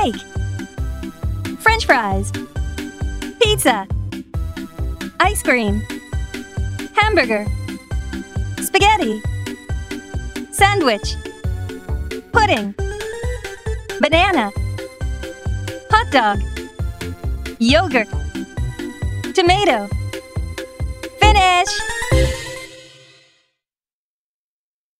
Cake. French fries. Pizza. Ice cream. Hamburger. Spaghetti. Sandwich. Pudding. Banana. Hot dog. Yogurt. Tomato. Finish!